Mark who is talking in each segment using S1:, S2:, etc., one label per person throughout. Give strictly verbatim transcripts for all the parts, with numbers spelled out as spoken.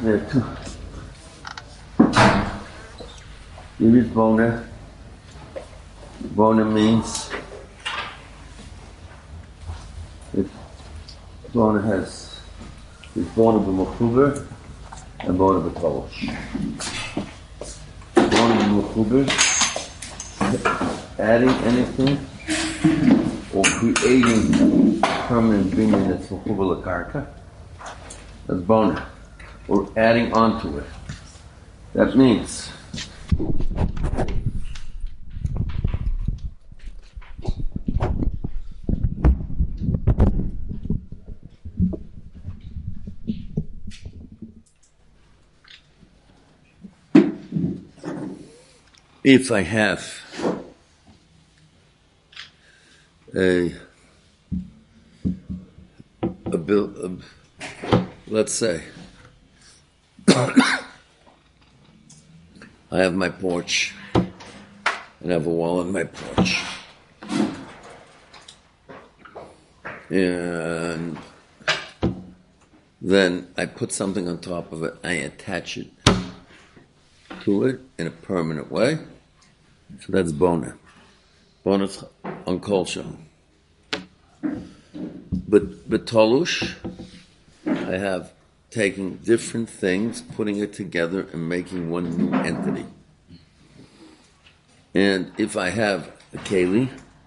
S1: There are two. Here is Bona. Bona means if Bona has is Bona b'mechuber and Bona b'tolosh. Bona b'mechuber, adding anything or creating permanent binyan that's mechuber l'karka. That's Bona. Or adding onto it. That means if I have a a bill, a, let's say I have my porch and I have a wall on my porch, and then I put something on top of it. I attach it to it in a permanent way. So that's Bona. Bona's on Kolsha. But Betolush, I have taking different things, putting it together, and making one new entity. And if I have a keli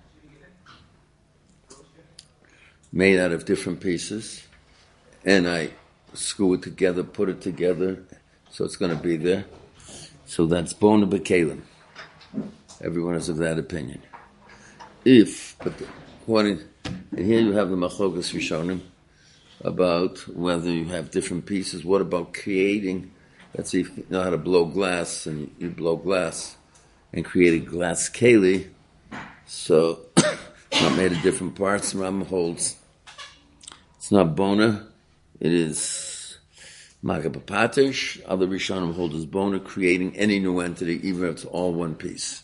S1: made out of different pieces, and I screw it together, put it together, so it's going to be there. So that's Bona b'kelim. Everyone is of that opinion. If, but according, and here you have the Machogas Rishonim, about whether you have different pieces. What about creating, let's see if you know how to blow glass, and you blow glass and create a glass keli, so it's not made of different parts. Ram holds it's not Bona, it is Magapapatish. Other Rishonim hold as Bona, creating any new entity, even if it's all one piece.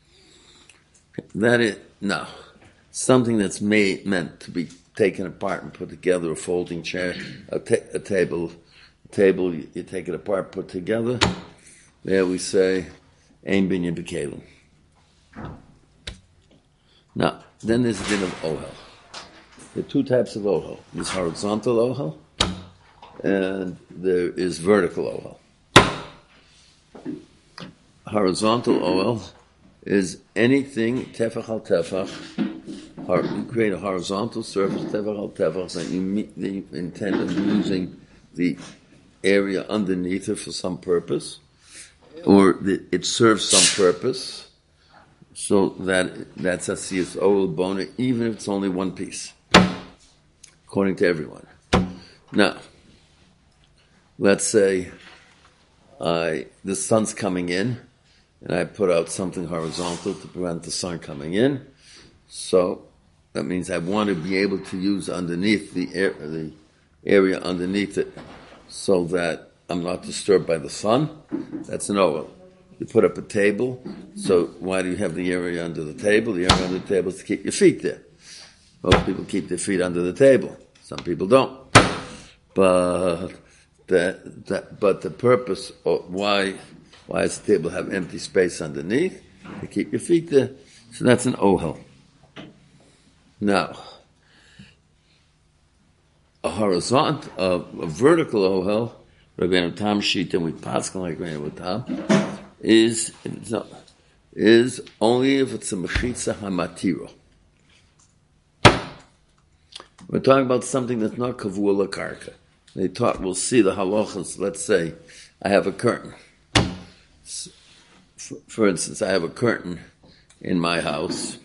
S1: That is, no, something that's made, meant to be taken apart and put together, a folding chair, a, ta- a table, a table, you, you take it apart, put together. There we say, Ein binyan b'kelim. Now, then there's a din of ohel. There are two types of ohel. There's horizontal ohel, and there is vertical ohel. Horizontal ohel is anything tefach al tefach. You create a horizontal surface, tefach al tefach, that you, meet, that you intend on using the area underneath it for some purpose, or the, it serves some purpose, so that that's a siyas oel bona, even if it's only one piece, according to everyone. Now, let's say I the sun's coming in, and I put out something horizontal to prevent the sun coming in, so that means I want to be able to use underneath the air, the area underneath it, so that I'm not disturbed by the sun. That's an oel. You put up a table, so why do you have the area under the table? The area under the table is to keep your feet there. Most people keep their feet under the table. Some people don't. But that, that but the purpose of why why does the table have empty space underneath? To keep your feet there. So that's an ohel. Now, a horizontal, a, a vertical ohel, Rabbeinu Tam sheet, and we paskin like Rabbeinu Tam, is is only if it's a mechitza hamatiro. We're talking about something that's not kavua lakarka. They taught, we'll see the halachas. Let's say I have a curtain. For instance, I have a curtain in my house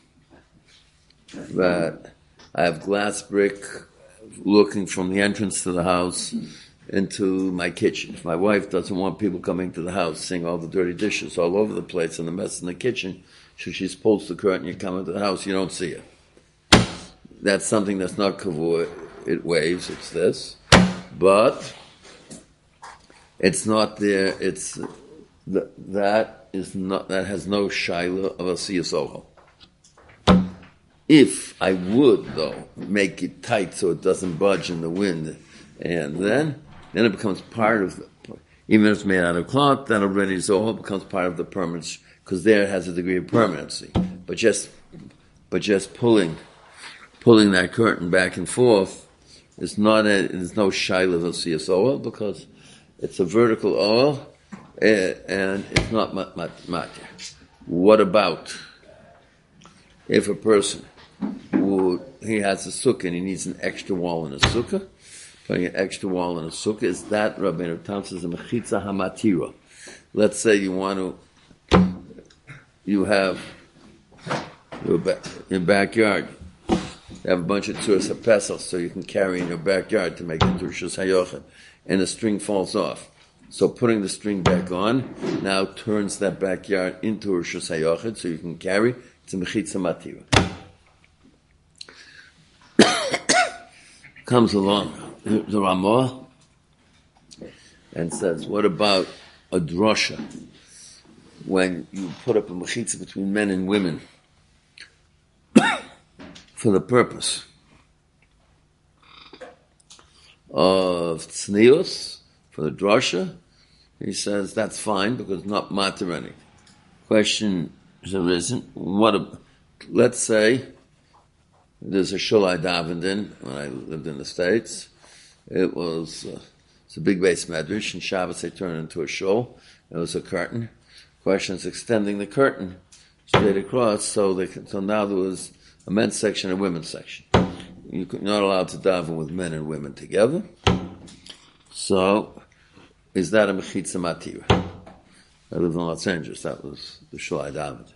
S1: that I have glass brick looking from the entrance to the house into my kitchen. If my wife doesn't want people coming to the house, seeing all the dirty dishes all over the place and the mess in the kitchen, so she's pulls the curtain, you come into the house, you don't see her. That's something that's not kavua. It waves, it's this. But it's not there, it's that is not, that has no shaila of a siyas ohel. If I would, though, make it tight so it doesn't budge in the wind, and then then it becomes part of, the, even if it's made out of cloth, then already Zohar becomes part of the permanence, because there it has a degree of permanency. But just, but just pulling, pulling that curtain back and forth, it's not a, there's no shaila v'siyas oil, because it's a vertical oil, uh, and it's not mat, mat, matir. What about if a person would, he has a sukkah and he needs an extra wall in a sukkah, putting an extra wall in a sukkah, is that Rabbeinu Tam says a mechitza hamatira? Let's say you want to, you have your, back, your backyard, you have a bunch of tzuras HaPesach, so you can carry in your backyard to make it to Rishus HaYochel, and the string falls off. So putting the string back on now turns that backyard into Rishus HaYochel, so you can carry. It's a mechitza matira. Comes along the Ramah and says, what about a drosha? When you put up a mechitza between men and women for the purpose of tznius, for the drosha, he says that's fine because it's not matir any. Question has arisen, what a, let's say there's a shul I davened in when I lived in the States. It was uh, it's a big base medrash, and Shabbos they turned it into a shul. It was a curtain. Question is extending the curtain straight across, so they can, so now there was a men's section and a women's section. You're not allowed to daven with men and women together. So, is that a mechitza matira? I lived in Los Angeles. That was the shul I davened.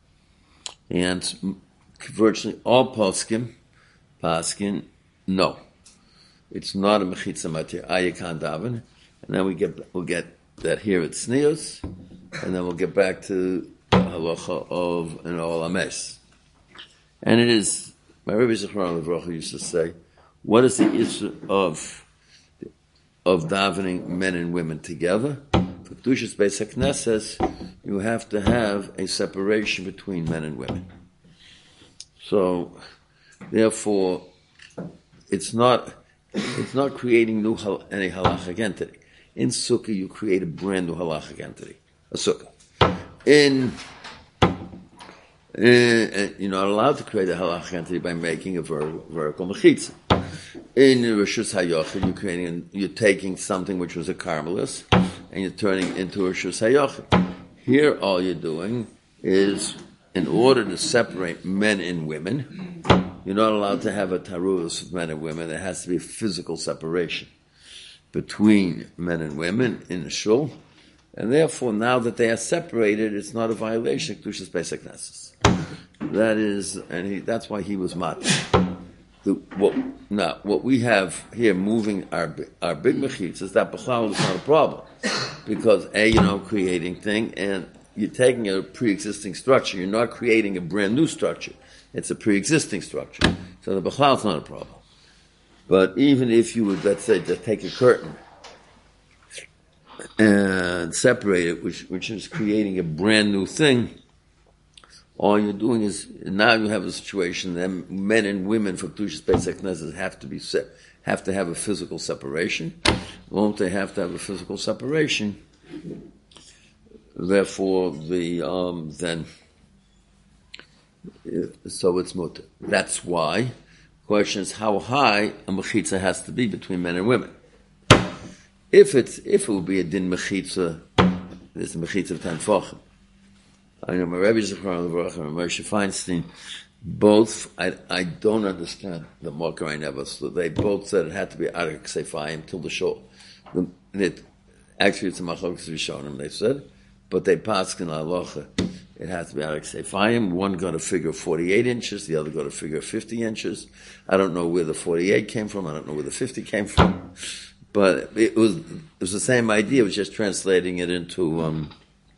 S1: And virtually all poskim, paskin, no. It's not a mechitza matir. Ah, you can't daven. And then we get, we'll get that here at Tznius, and then we'll get back to the halacha of an ol hames. And it is, my Rebbe Zichron Livrocha used to say, what is the issue of, of davening men and women together? For Kedushas Beis HaKnesses, you have to have a separation between men and women. So, therefore, it's not it's not creating new hal- any halachic entity. In sukkah, you create a brand new halachic entity, a sukkah. In, in you're not allowed to create a halachic entity by making a ver- vertical mechitza. In Rishus HaYochel, you're creating, you're taking something which was a carmelis, and you're turning it into Rishus HaYochel. Here, all you're doing is, in order to separate men and women, you're not allowed to have a taruos of men and women. There has to be a physical separation between men and women in the shul, and therefore, now that they are separated, it's not a violation of Kedushas Beis HaKnesses. That is, and he, that's why he was mat. The, what, now, what we have here moving our our big mechitzas, that b'chlal is not a problem, because a, you know, creating thing, and you're taking a pre-existing structure. You're not creating a brand new structure. It's a pre-existing structure. So the b'chlal is not a problem. But even if you would, let's say, just take a curtain and separate it, which which is creating a brand new thing, all you're doing is, now you have a situation that men and women for Kedushas Beis HaKnesses have to be se- have to have a physical separation. Won't they have to have a physical separation? Therefore, the um, then so it's mutter. That's why the question is how high a mechitza has to be between men and women. If it's if it would be a din mechitza, there's a mechitza of ten tefachim. I know my Rebbe Zichron Livrocha and Moshe Feinstein both. I I don't understand the Makar I never. So they both said it had to be Arik Seifayim till the show. It actually it's a Machlokes Rishonim. They said. But they paskin halacha, it has to be Arik Seifayim. One got a figure of forty-eight inches, the other got a figure of fifty inches. I don't know where the forty-eight came from, I don't know where the fifty came from. But it was it was the same idea, it was just translating it into um,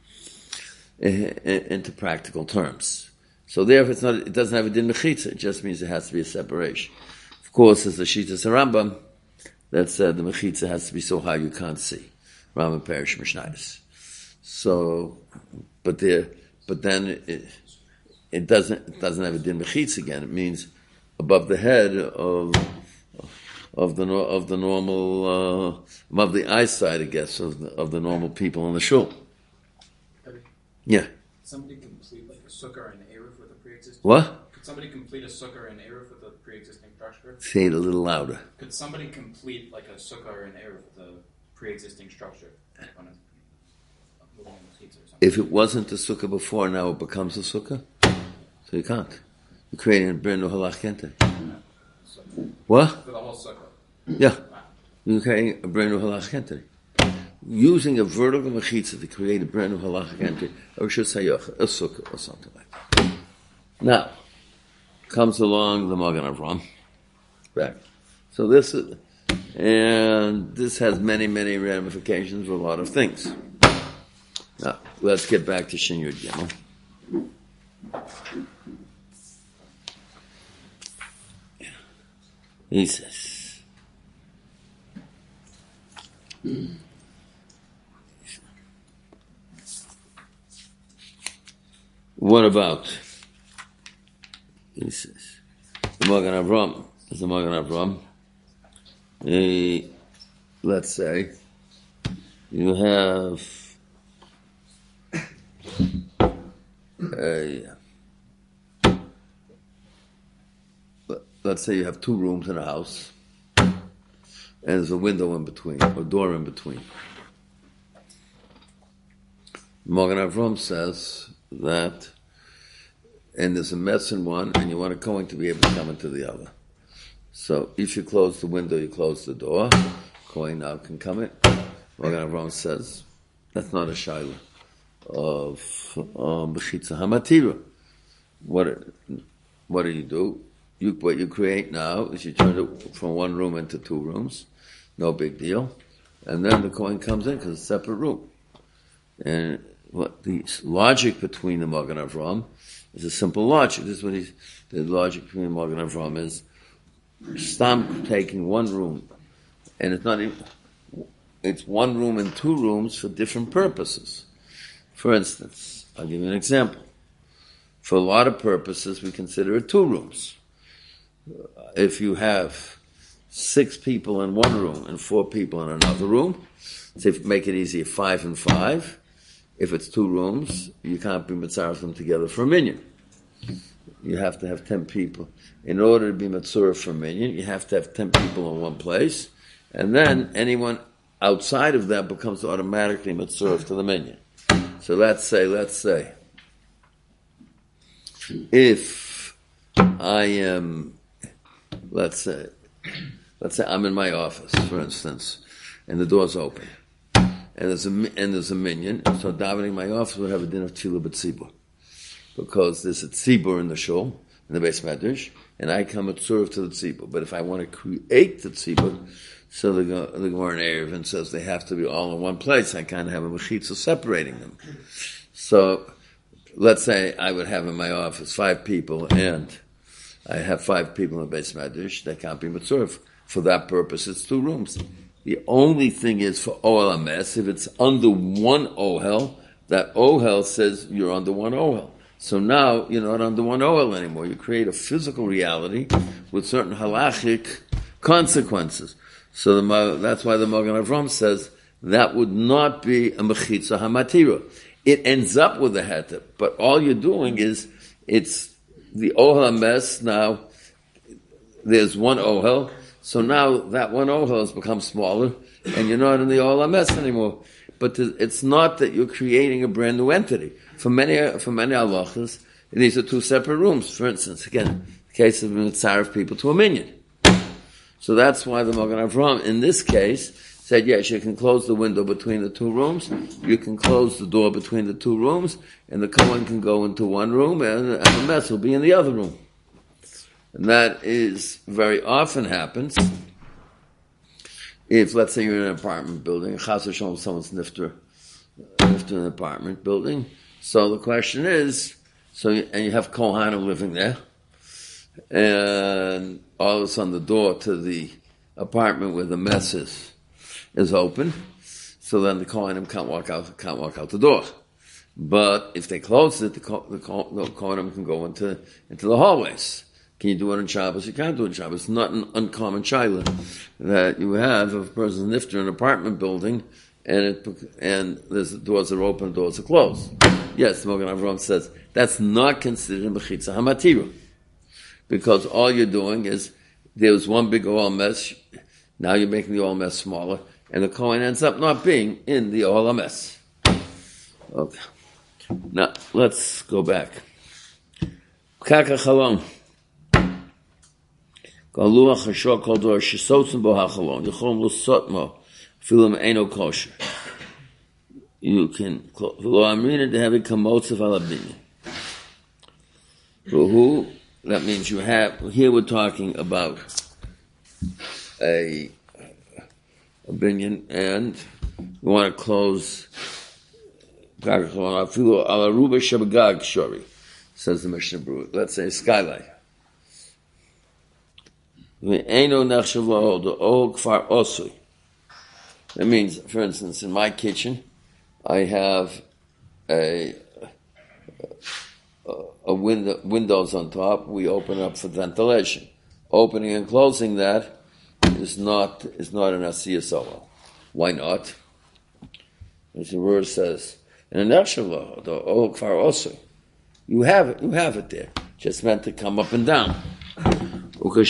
S1: into practical terms. So therefore it's not, it doesn't have a din mechitza, it just means it has to be a separation. Of course, as the Shitas Rambam, that said the mechitza has to be so high you can't see. Rambam Perish Mishnayos. So, but there, but then it, it doesn't it doesn't have a din mechitz again. It means above the head of of the of the normal uh, of the eyesight, I guess, of the, of the normal people in the shul. Yeah.
S2: Somebody complete like a sukkah or an eruv with a pre-existing.
S1: What?
S2: Could somebody complete a sukkah or an eruv with a pre-existing structure?
S1: Say it a little louder.
S2: Could somebody complete like a sukkah or an eruv with a pre-existing structure?
S1: If it wasn't a sukkah before, now it becomes a sukkah. So you can't. You're creating a brand new halach kente. What?
S2: For the whole sukkah.
S1: Yeah. You're creating a brand new halach kente. Using a vertical mechitza to create a brand new halach kente, or should say a sukkah or something like that. Now, comes along the Magen Avraham. Back. So this is, and this has many, many ramifications for a lot of things. Now, let's get back to Shin Yud Gimel. He says, what about, he says, the Magen Avraham, the Magen Avraham, he, let's say, you have a, let's say you have two rooms in a house, and there's a window in between, or door in between. Magen Avraham says that, and there's a mess in one, and you want a Kohen to be able to come into the other. So if you close the window, you close the door, Kohen now can come in. Magen Avraham says, that's not a shaila of Bechitza Hamatira. What, what do you do? You, what you create now is you turn it from one room into two rooms. No big deal. And then the Kohen comes in because it's a separate room. And what the logic between the Magen Avraham is a simple logic. This is what he's, the logic between the Magen Avraham is Stam taking one room, and it's not even, it's one room and two rooms for different purposes. For instance, I'll give you an example. For a lot of purposes, we consider it two rooms. If you have six people in one room and four people in another room, say if make it easy, five and five. If it's two rooms, you can't be mitzaref them together for a minyan. You have to have ten people. In order to be mitzaref for a minyan, you have to have ten people in one place, and then anyone outside of that becomes automatically mitzaref to the minyan. So let's say, let's say, if I am, let's say, let's say I'm in my office, for instance, and the door's open, and there's a and there's a minyan, so davening in my office would have a din of tefillah b'tzibur, because there's a tzibur in the shul, in the Beis Medrash, and I come at serve to the tzibur. But if I want to create the tzibur, so the the Gemara in Eruvin says they have to be all in one place. I can't have a mechitza separating them. So let's say I would have in my office five people, and I have five people in the Beis Medrash. They can't be mitzurf. For that purpose, it's two rooms. The only thing is for Ohel Hames, if it's under one Ohel, that Ohel says you're under one Ohel. So now you're not under one Ohel anymore. You create a physical reality with certain halachic consequences. So the, that's why the Magen Avraham says that would not be a mechitza hamatira. It ends up with a heter, but all you're doing is it's the Ohel Hames now. There's one Ohel. So now that one Ohel has become smaller, and you're not in the Ohel Hames anymore. But it's not that you're creating a brand new entity. For many, for many halachas, these are two separate rooms. For instance, again, the case of mitzaref people to a minyan. So that's why the Magen Avraham, in this case, said, yes, you can close the window between the two rooms, you can close the door between the two rooms, and the Kohen can go into one room, and, and the mess will be in the other room. And that is very often happens if, let's say, you're in an apartment building, chas v'shalom, someone's nifter, nifter in an apartment building. So the question is, so you, and you have Kohanim living there, and all of a sudden the door to the apartment where the mess is is open. So then the Kohanim can't walk out, can't walk out the door. But if they close it, the, the, the Kohanim can go into into the hallways. Can you do it on Shabbos? You can't do it on Shabbos. It's not an uncommon shaila that you have if a person's nifter in an apartment building and it, and there's doors are open, doors are closed. Yes, Mogen Avram says that's not considered a mechitza hamatira because all you're doing is there was one big oil mess. Now you're making the oil mess smaller, and the Kohen ends up not being in the oil mess. Okay. Now let's go back. Kaka chalon. Galuach hashor kol dor shesotzen bo hachalon. Yichom lusotmo filim eno kosher. You can v'lo amrina to have it kamotzav alabini. Who? That means you have. Here we're talking about a opinion, and you want to close. Says the Mishnah Berurah. Let's say skylight. That means, for instance, in my kitchen, I have a a, a window windows on top. We open up for ventilation. Opening and closing that is not is not an asiyah soel. Why not? As the word says. In a nutshell, the old kfar also, you have it, you have it there. Just meant to come up and down. I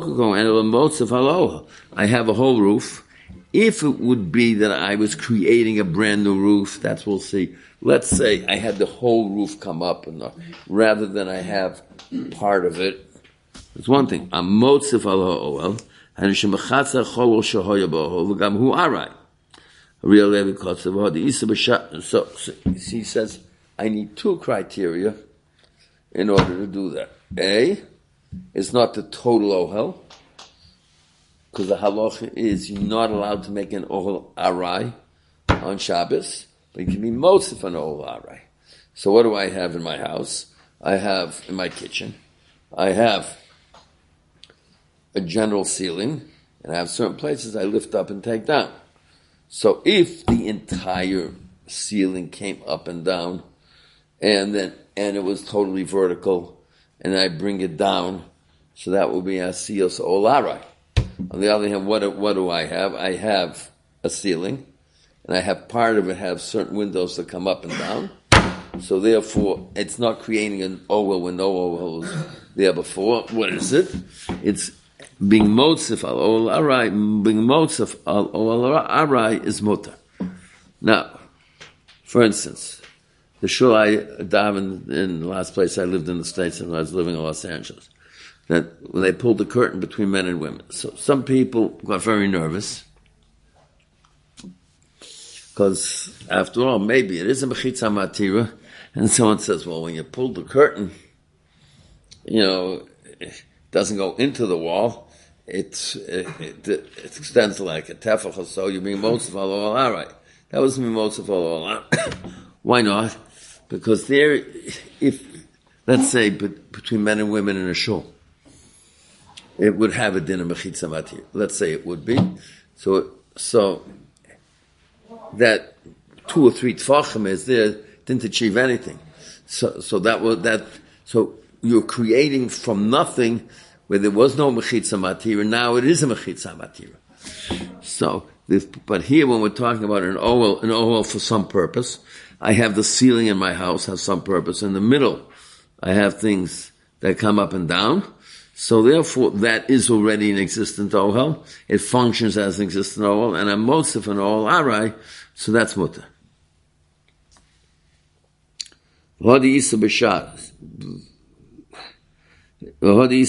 S1: have a whole roof. If it would be that I was creating a brand new roof, that's we'll see. Let's say I had the whole roof come up, and rather than I have part of it. It's one thing. I'm motzif al ha'oel, and shemachatza chol shahoya b'ohol v'gam hu aray. So he says, I need two criteria in order to do that. A is not the total ohel, because the halacha is you're not allowed to make an ohel aray on Shabbos, but you can be motzif an ohel aray. So what do I have in my house? I have in my kitchen, I have a general ceiling, and I have certain places I lift up and take down. So if the entire ceiling came up and down, and then and it was totally vertical, and I bring it down, so that would be asiyos olarai. On the other hand, what what do I have? I have a ceiling, and I have part of it have certain windows that come up and down. So therefore, it's not creating an owel when no owel was there before. What is it? It's being motzif al ol aray, being motzif al ol aray is mutar. Now, for instance, the shul I davened in the last place I lived in the States and I was living in Los Angeles, that when they pulled the curtain between men and women. So some people got very nervous because, after all, maybe it is a mechitza matira, and someone says, "Well, when you pull the curtain, you know, it doesn't go into the wall." It's, it, it, it extends like a tefach or so. You're being most of all right. That was being most of all right. Why not? Because there, if let's say but between men and women in a shul, it would have a din of mechitza matir. Let's say it would be. So, so that two or three tfachim is there didn't achieve anything. So, so that was that. So you're creating from nothing. Where there was no mechitza matira, now it is a mechitza matira. So, this, but here when we're talking about an oil, an oil for some purpose, I have the ceiling in my house has some purpose. In the middle, I have things that come up and down. So therefore, that is already an existent oil. It functions as an existent oil, and I'm motzif an oil aray, so that's mutter. Hodi isa b'shas. And the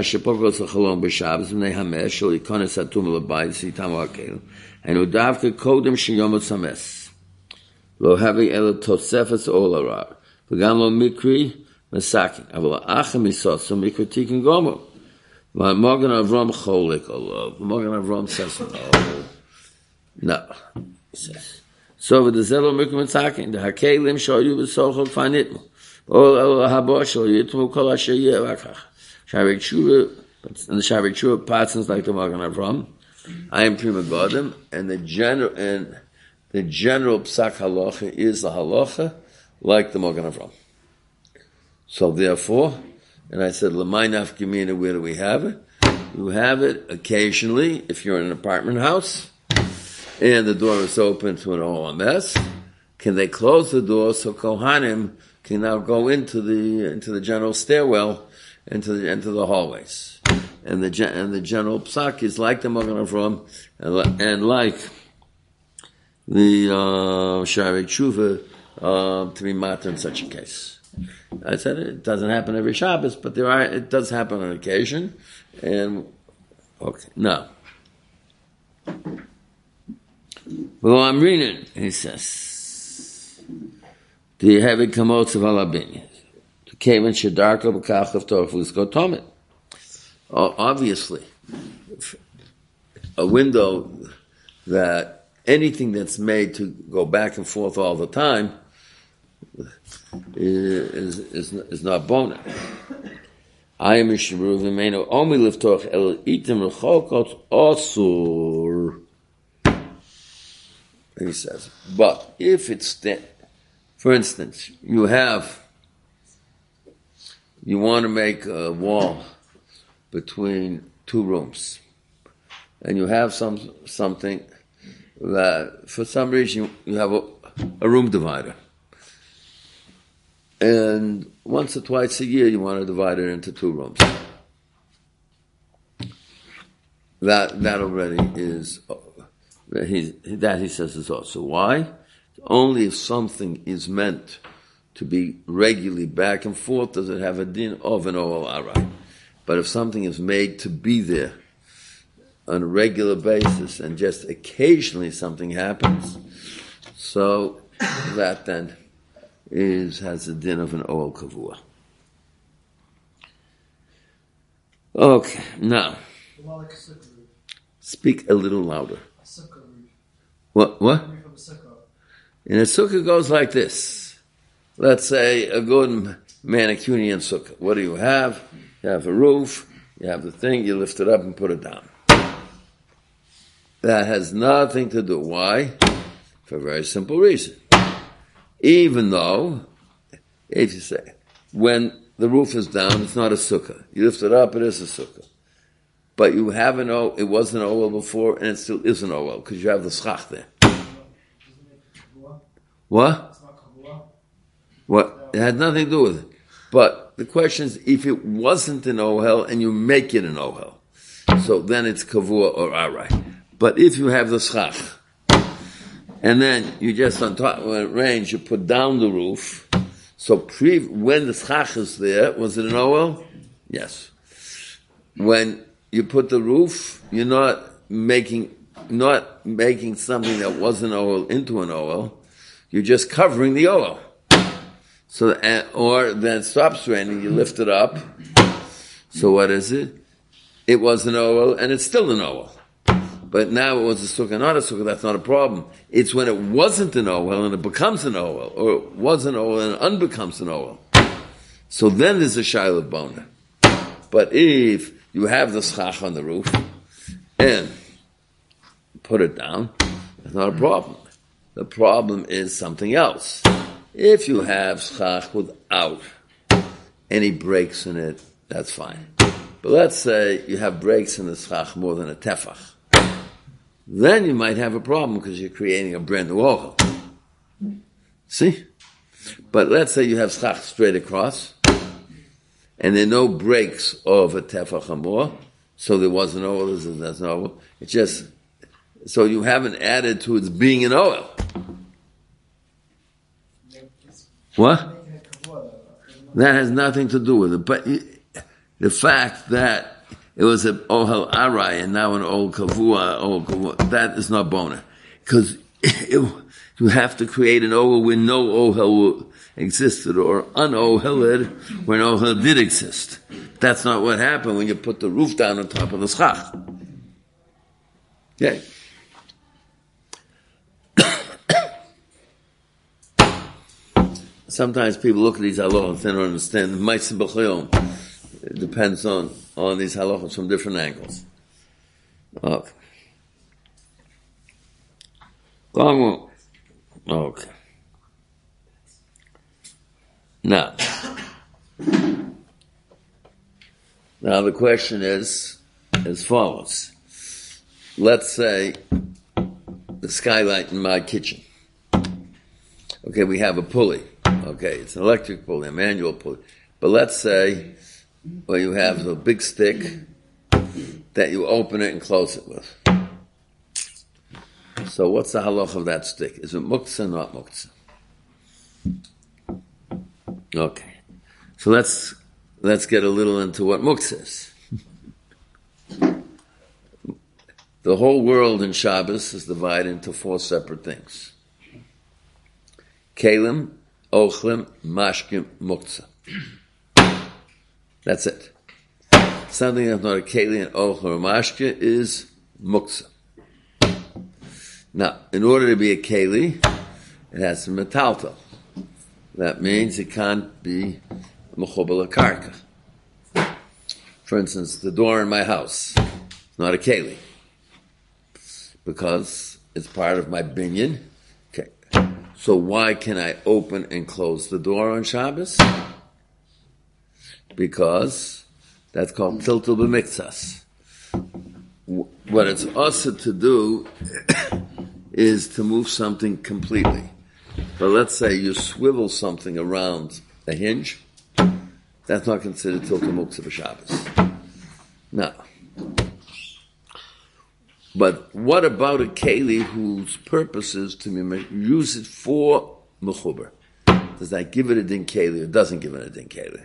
S1: Udavka Kodem Shiyomot Sames. Lo Havi Ela Tosefes Olara. V'gam lo Mikri Mesakin. Aval Achem Isos, so Mikri Tikin Gomo. V'mogan Avram Cholik Olav. V'mogan Avram says, no. No. He says. So with the Zelo Mikri Mesakin, the Hakelim Shoyu V'sochot Fanitmo. All El Haboshel Yitmu Kol Asher Yevakach. Shavik Shura, and the Shavik Shura patsons like the Magen Avram. I am prima godem, and the general and the general psak halacha is the halacha like the Magen Avram. So therefore, And I said, L'may nafkamina, where do we have it? You have it occasionally if you're in an apartment house and the door is open to an O M S. Can they close the door so Kohanim can now go into the into the general stairwell, into the into the hallways? And the and the general psak is like the Magen Avraham and, and like the uh, Sha'arei Tshuva uh, to be matter in such a case. I said it doesn't happen every Shabbos, but there are it does happen on occasion. And okay, now, well, I'm reading. He says, "Do you have a kamotz of alabin? The kaven shedarko b'kach of torfus go tomit." Obviously, a window that anything that's made to go back and forth all the time is is, is not bona. I am Yishuv V'meinu Omi Liftoch El Itim Rechokot Osur. He says, but if it's the, for instance, you have, you want to make a wall between two rooms, and you have some something that for some reason you, you have a, a room divider. And once or twice a year, you want to divide it into two rooms. That that already is he that he says is also why only if something is meant to be regularly back and forth does it have a din of an oel arai. But if something is made to be there on a regular basis and just occasionally something happens, so that then is has the din of an oel kavua. Okay, now speak a little louder. What? What? In a sukkah goes like this. Let's say a good manicurian sukkah. What do you have? You have a roof. You have the thing. You lift it up and put it down. That has nothing to do. Why? For a very simple reason. Even though, if you say, when the roof is down, it's not a sukkah. You lift it up, it is a sukkah. But you have an O, it was an O L before, and it still is an O L, because you have the schach there. What? What? It had nothing to do with it. But the question is, if it wasn't an O L, and you make it an O L, so then it's kavua or arai. But if you have the schach, and then you just on top of the range, you put down the roof. So pre, when the schach is there, was it an O L? Yes. When you put the roof, you're not making, not making something that was an O L into an O L. You're just covering the O L. So, or then it stops raining, you lift it up. So what is it? It was an O L, and it's still an O L. But now it was a sukkah, not a sukkah, that's not a problem. It's when it wasn't an O L and it becomes an O L, or it was an O L and it unbecomes an O L. So then there's a shayla bona. But if you have the schach on the roof and put it down, that's not a problem. The problem is something else. If you have schach without any breaks in it, that's fine. But let's say you have breaks in the schach more than a tefach. Then you might have a problem because you're creating a brand new ohel. See? But let's say you have schach straight across, and there are no breaks of a tefach or more, so there was an ohel, there's no ohel. It's just, so you haven't added to its being an ohel. What? That has nothing to do with it. But the fact that it was an ohel arai and now an ohel kavua, ohel kavua, that is not bona. Because you have to create an ohel where no ohel existed, or un-oheled where an ohel did exist. That's not what happened when you put the roof down on top of the schach. Okay. Sometimes people look at these halachos and they don't understand. It depends on, on these halachos from different angles. Okay. Okay. Now, Now the question is as follows. Let's say the skylight in my kitchen. Okay, we have a pulley. Okay, it's an electric pulley, a manual pulley. But let's say, well, you have a big stick that you open it and close it with. So what's the halach of that stick? Is it muktzah or not muktzah? Okay. So let's let's get a little into what muktzah is. The whole world in Shabbos is divided into four separate things. Kelim, Ochlim, Mashkim, Muktzah. That's it. Something that's not a Keli, an Ochlim, or Mashkim is Muktzah. Now, in order to be a Keli, it has to be metaltal. That means it can't be Mechubal Karka. For instance, the door in my house is not a Keli, because it's part of my binyan. Okay. So why can I open and close the door on Shabbos? Because that's called tiltul b'miktsas. What it's also to do is to move something completely. But let's say you swivel something around a hinge, that's not considered tiltul muktzah b'Shabbos. Now, but what about a keli whose purpose is to use it for mechuber? Does that give it a din keli or doesn't give it a din keli?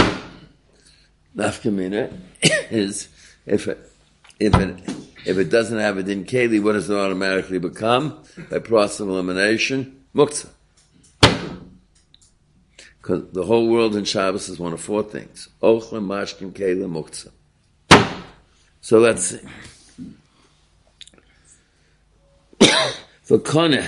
S1: Nafkamina is if it, if it if it doesn't have a din keli, what does it automatically become? By process of elimination, muktzah. Because the whole world in Shabbos is one of four things: ochlim, mashkim, keli, muktzah. So let's see. The koneh,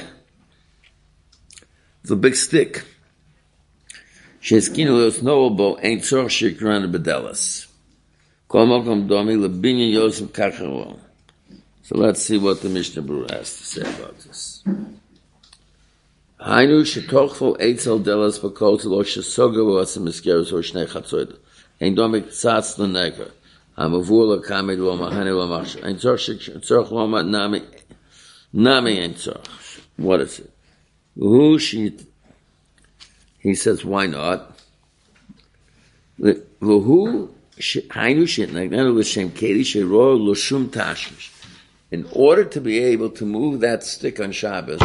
S1: the big stick. Sheskinu los noabo ain't tzor shikran bedelas. Kol mokom domi lebinyan yosef kacharol. So let's see what the Mishnah Berurah has to say about this. Hainu shetochfo eitzel delas bakol lo shesoga v'asem miskeres or shnei chatzoid. Ain't domi tzatz l'neger. Hamavur l'kamed lo mahane lo machshav. Ain't tzor shikran tzor chlomat nami. Nami ain't tzorch. What is it? Who she? He says, why not? Who? Hainu shitnagnu l'shem keli sheroy l'shum tashmish. In order to be able to move that stick on Shabbos,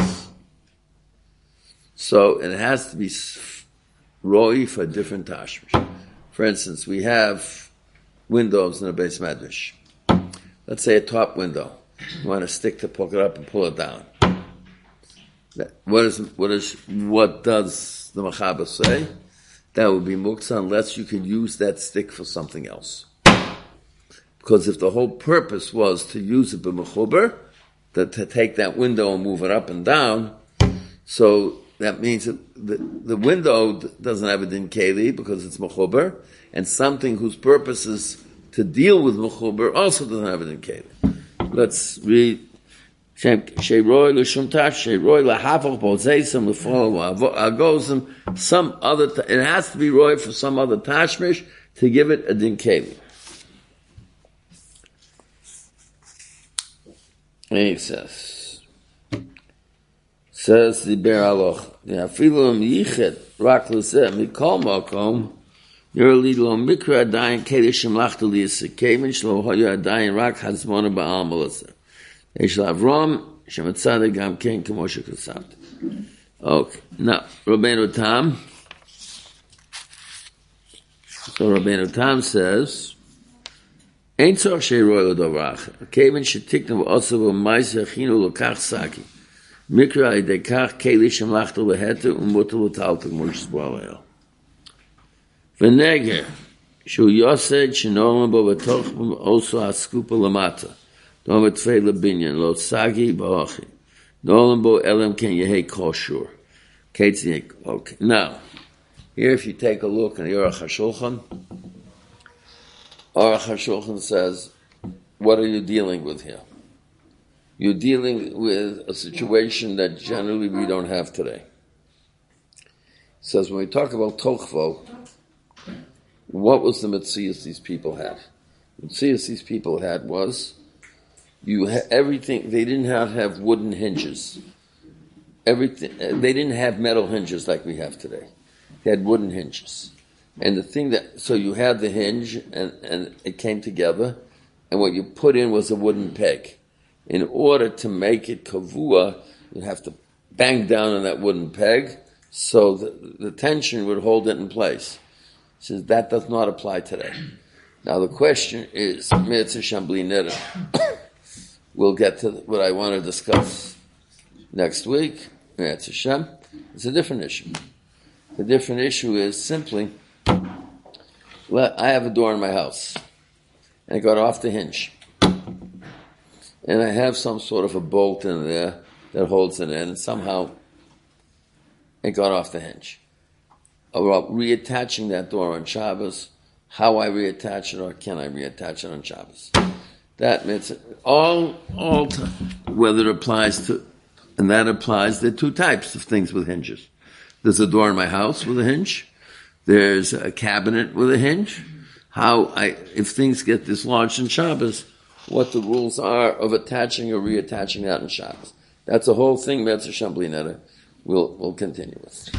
S1: so it has to be roi for different tashmish. For instance, we have windows in a base medrash. Let's say a top window. You want a stick to poke it up and pull it down. What is what is what does the Mechaber say? That would be muktzah unless you can use that stick for something else. Because if the whole purpose was to use it b'mechuber, that to take that window and move it up and down, so that means that the, the window doesn't have a din keli because it's mechuber, and something whose purpose is to deal with mechuber also doesn't have a din keli. Let's read. Sheroy l'shum tash, sheroy lahavoch bozeisim l'fol agozim. Some other, t- it has to be roy for some other tashmish to give it a din keli. And he says, says the Ber Aloch, Yafilim yichet rak l'zeh mikol makom. You're a little mikra adayin keli shemlachta liyaseh kevin shlo hoya adayin rak hazmona ba'al malazeh. Avram shematzadik gam ken k'moshe kasav. Okay. Now, Rabbeinu Tam. So Rabbeinu Tam says, "Ein tzor sheiroi l'dovrach. Kevin shetiknu v'osav v'maisa chinu l'kach saki. Mikra idekach keli shemlachta lehetu umutu l'taltuk moshe zboalel. V'neger shu yosed shenolam bo v'toch also askupa lamata. Don't tfei lebinyan lo sagi ba'achi. Nolam bo elam ken yehei koshur. Okay. Now, here if you take a look at the Aruch HaShulchan, Aruch HaShulchan says, what are you dealing with here? You're dealing with a situation that generally we don't have today. It says when we talk about Tochvo, what was the Metzias these people had? What these people had was, you ha- everything, they didn't have, have wooden hinges. Everything, they didn't have metal hinges like we have today. They had wooden hinges. And the thing that, so you had the hinge and, and it came together, and what you put in was a wooden peg. In order to make it kavua, you have to bang down on that wooden peg so the, the tension would hold it in place. He says that does not apply today. Now the question is, Mitzvah Shambli Neder. We'll get to what I want to discuss next week. Mitzvah Shem. It's a different issue. The different issue is simply, well, I have a door in my house, and it got off the hinge. And I have some sort of a bolt in there that holds it in, and somehow it got off the hinge. About reattaching that door on Shabbos, how I reattach it, or can I reattach it on Shabbos? That means all, all, t- whether it applies to, and that applies, there are two types of things with hinges. There's a door in my house with a hinge. There's a cabinet with a hinge. How I, if things get dislodged in Shabbos, what the rules are of attaching or reattaching that in Shabbos. That's a whole thing, Mitzvah Shambli Neder, we'll, we'll continue with.